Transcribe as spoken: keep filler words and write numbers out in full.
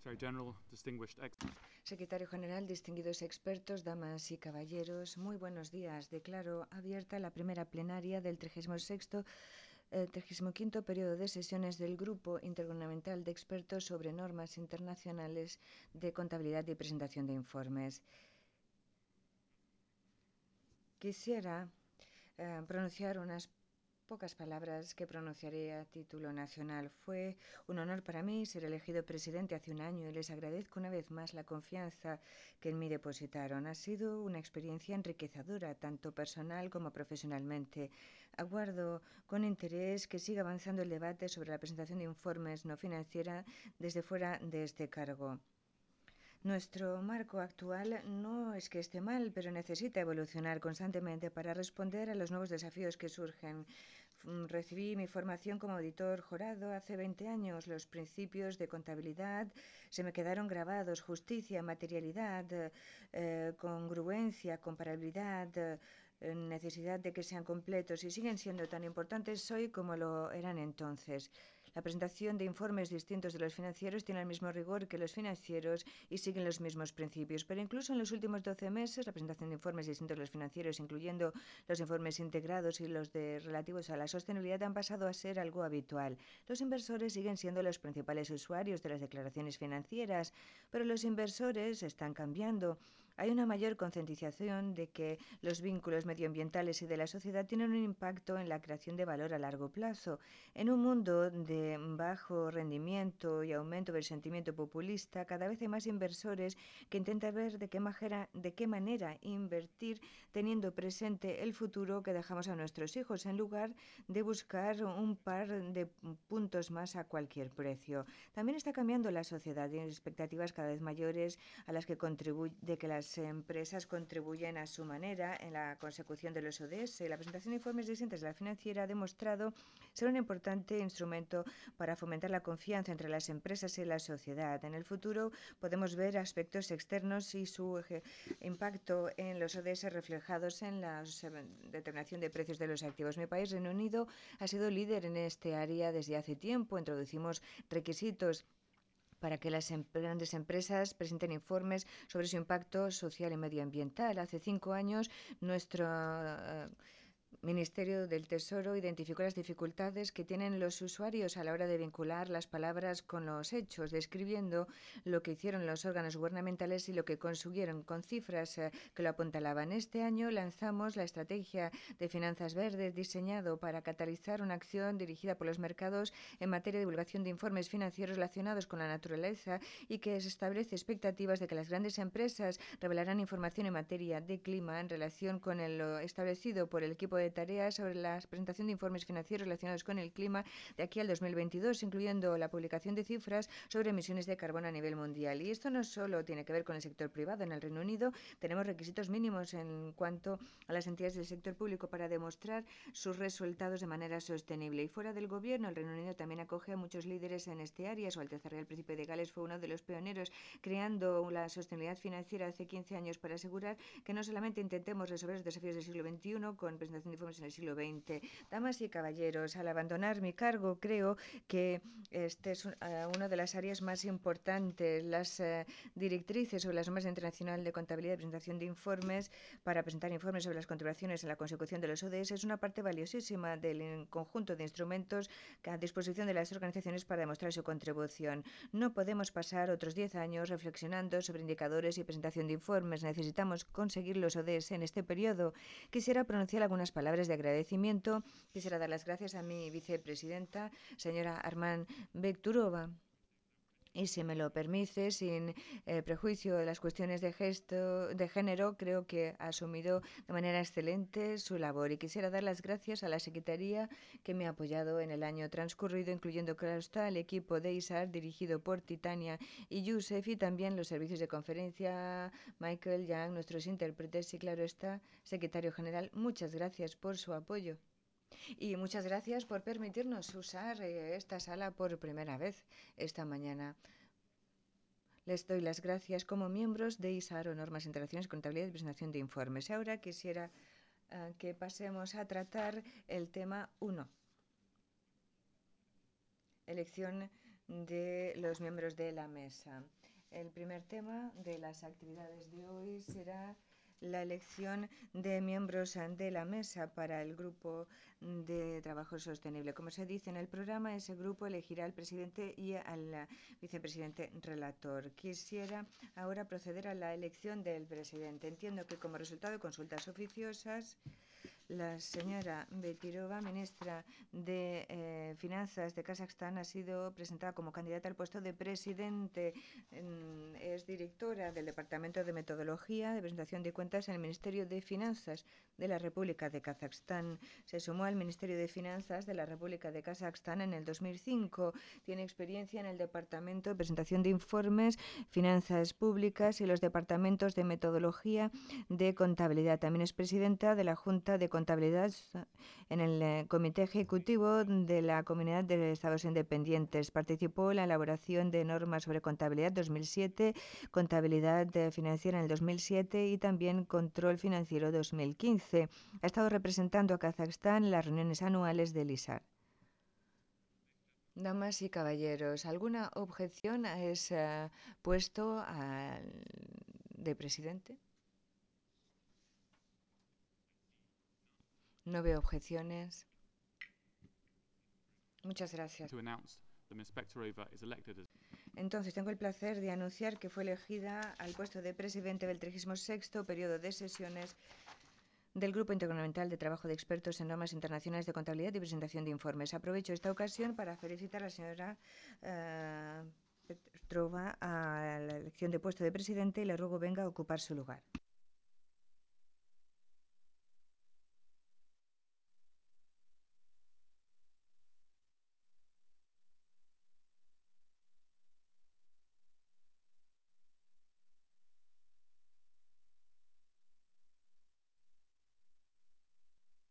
Secretario General, distinguidos expertos, damas y caballeros, muy buenos días. Declaro abierta la primera plenaria del trigésimo sexto, eh, trigésimo quinto periodo de sesiones del Grupo Intergubernamental de Expertos sobre Normas Internacionales de Contabilidad y Presentación de Informes. Quisiera eh, pronunciar unas pocas palabras que pronunciaré a título nacional. Fue un honor para mí ser elegido presidente hace un año y les agradezco una vez más la confianza que en mí depositaron. Ha sido una experiencia enriquecedora, tanto personal como profesionalmente. Aguardo con interés que siga avanzando el debate sobre la presentación de informes no financiera desde fuera de este cargo. Nuestro marco actual no es que esté mal, pero necesita evolucionar constantemente para responder a los nuevos desafíos que surgen. Recibí mi formación como auditor jurado hace veinte años. Los principios de contabilidad se me quedaron grabados: justicia, materialidad, eh, congruencia, comparabilidad, eh, necesidad de que sean completos, y siguen siendo tan importantes hoy como lo eran entonces. La presentación de informes distintos de los financieros tiene el mismo rigor que los financieros y siguen los mismos principios. Pero incluso en los últimos doce meses, la presentación de informes distintos de los financieros, incluyendo los informes integrados y los de relativos a la sostenibilidad, han pasado a ser algo habitual. Los inversores siguen siendo los principales usuarios de las declaraciones financieras, pero los inversores están cambiando. Hay una mayor concientización de que los vínculos medioambientales y de la sociedad tienen un impacto en la creación de valor a largo plazo. En un mundo de bajo rendimiento y aumento del sentimiento populista, cada vez hay más inversores que intentan ver de qué, majera, de qué manera invertir teniendo presente el futuro que dejamos a nuestros hijos, en lugar de buscar un par de puntos más a cualquier precio. También está cambiando la sociedad y hay expectativas cada vez mayores a las que contribuye, de que las empresas contribuyen a su manera en la consecución de los O D S. La presentación de informes distintos de la financiera ha demostrado ser un importante instrumento para fomentar la confianza entre las empresas y la sociedad. En el futuro podemos ver aspectos externos y su impacto en los O D S reflejados en la determinación de precios de los activos. Mi país, Reino Unido, ha sido líder en este área desde hace tiempo. Introducimos requisitos para que las grandes empresas presenten informes sobre su impacto social y medioambiental. Hace cinco años, nuestro uh, Ministerio del Tesoro identificó las dificultades que tienen los usuarios a la hora de vincular las palabras con los hechos, describiendo lo que hicieron los órganos gubernamentales y lo que consiguieron con cifras eh, que lo apuntalaban. Este año lanzamos la estrategia de finanzas verdes, diseñado para catalizar una acción dirigida por los mercados en materia de divulgación de informes financieros relacionados con la naturaleza, y que establece expectativas de que las grandes empresas revelarán información en materia de clima en relación con lo establecido por el equipo de tareas sobre la presentación de informes financieros relacionados con el clima de aquí al dos mil veintidós, incluyendo la publicación de cifras sobre emisiones de carbono a nivel mundial. Y esto no solo tiene que ver con el sector privado. En el Reino Unido tenemos requisitos mínimos en cuanto a las entidades del sector público para demostrar sus resultados de manera sostenible. Y fuera del gobierno, el Reino Unido también acoge a muchos líderes en este área. Su Alteza Real Príncipe de Gales fue uno de los pioneros creando la sostenibilidad financiera hace quince años para asegurar que no solamente intentemos resolver los desafíos del siglo veintiuno con presentación de informes en el siglo veinte. Damas y caballeros, al abandonar mi cargo, creo que este es uh, una de las áreas más importantes. Las uh, directrices sobre las normas internacionales de contabilidad y presentación de informes para presentar informes sobre las contribuciones en la consecución de los O D S es una parte valiosísima del conjunto de instrumentos a disposición de las organizaciones para demostrar su contribución. No podemos pasar otros diez años reflexionando sobre indicadores y presentación de informes. Necesitamos conseguir los O D S en este periodo. Quisiera pronunciar algunas palabras de agradecimiento. Quisiera dar las gracias a mi vicepresidenta, señora Armand Bekturova. Y si me lo permite, sin eh, prejuicio de las cuestiones de, gesto, de género, creo que ha asumido de manera excelente su labor. Y quisiera dar las gracias a la Secretaría que me ha apoyado en el año transcurrido, incluyendo, claro está, el equipo de I S A R dirigido por Titania y Yusef, y también los servicios de conferencia, Michael, Yang, nuestros intérpretes y, claro está, Secretario General. Muchas gracias por su apoyo. Y muchas gracias por permitirnos usar eh, esta sala por primera vez esta mañana. Les doy las gracias como miembros de I S A R, o Normas Internacionales de Contabilidad y Presentación de Informes. Ahora quisiera uh, que pasemos a tratar el tema uno. Elección de los miembros de la mesa. El primer tema de las actividades de hoy será la elección de miembros de la mesa para el grupo de trabajo sostenible. Como se dice en el programa, ese grupo elegirá al presidente y al vicepresidente relator. Quisiera ahora proceder a la elección del presidente. Entiendo que como resultado de consultas oficiosas, la señora Betirova, ministra de eh, Finanzas de Kazajstán, ha sido presentada como candidata al puesto de presidente. Es directora del Departamento de Metodología de Presentación de Cuentas en el Ministerio de Finanzas de la República de Kazajstán. Se sumó al Ministerio de Finanzas de la República de Kazajstán en el dos mil cinco. Tiene experiencia en el Departamento de Presentación de Informes, Finanzas Públicas y los departamentos de Metodología de Contabilidad. También es presidenta de la Junta de Contabilidad en el Comité Ejecutivo de la Comunidad de Estados Independientes. Participó en la elaboración de normas sobre contabilidad dos mil siete, contabilidad financiera en el dos mil siete y también control financiero dos mil quince. Ha estado representando a Kazajstán en las reuniones anuales del I S A R. Damas y caballeros, ¿alguna objeción a ese puesto de presidente? No veo objeciones. Muchas gracias. Entonces, tengo el placer de anunciar que fue elegida al puesto de presidente del trigésimo sexto periodo de sesiones del Grupo Intergubernamental de Trabajo de Expertos en Normas Internacionales de Contabilidad y Presentación de Informes. Aprovecho esta ocasión para felicitar a la señora uh, Petrova a la elección de puesto de presidente y le ruego venga a ocupar su lugar.